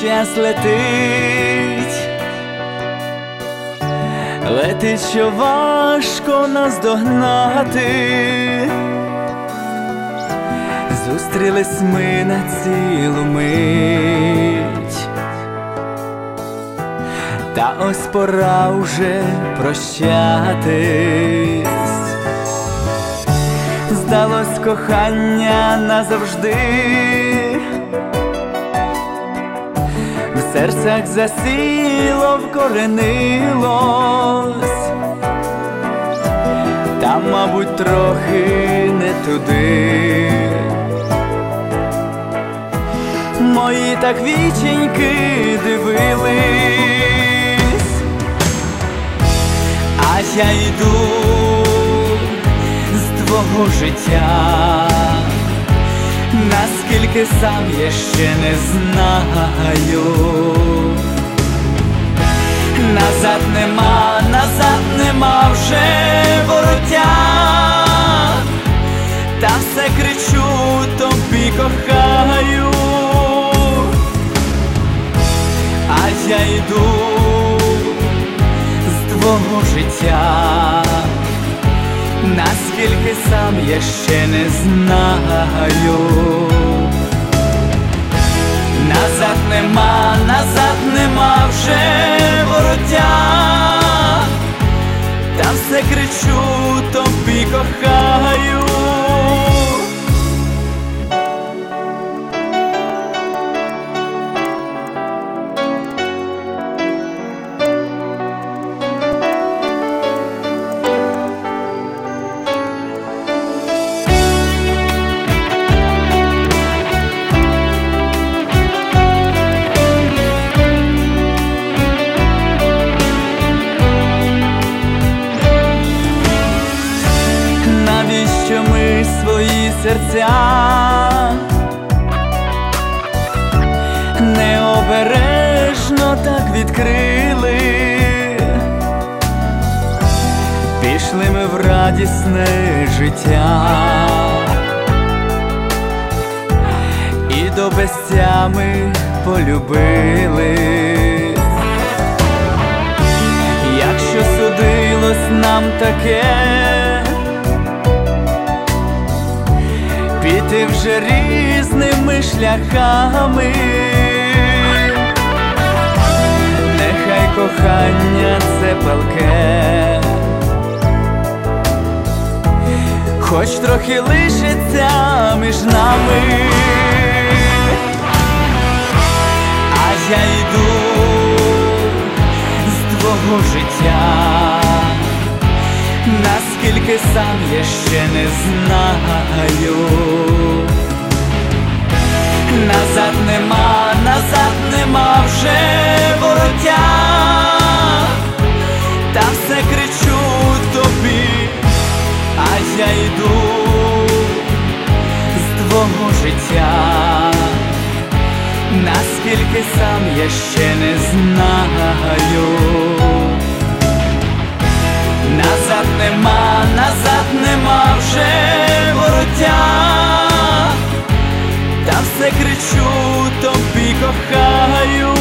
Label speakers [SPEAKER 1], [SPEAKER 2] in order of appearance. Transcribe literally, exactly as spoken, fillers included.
[SPEAKER 1] час летить, летить, що важко наздогнати. Зустрілись ми на цілу мить, та ось пора вже прощатись. Здалось кохання назавжди, в серцях засіло, вкоренилось, та, мабуть, трохи не туди. Мої так віченьки дивились, а я йду з твого життя, наскільки сам я ще не знаю. Назад нема, назад нема вже вороття, та все кричу тобі кохаю. А я йду з твого життя, наскільки сам я ще не знаю. Назад нема, назад нема вже вороття, та все кричу тобі кохаю. Навіщо ми свої серця необережно так відкрили? Пішли ми в радісне життя і до безтями полюбили. Якщо судилось нам таке, піти вже різними шляхами, нехай кохання це палке, хоч трохи лишиться між нами. А я йду з твого життя, наскільки сам я ще не знаю. Назад нема, назад нема вже вороття, та все кричу тобі, а я йду з твого життя, наскільки сам я ще не знаю. Назад нема, назад нема вже вороття, та все кричу тобі кохаю.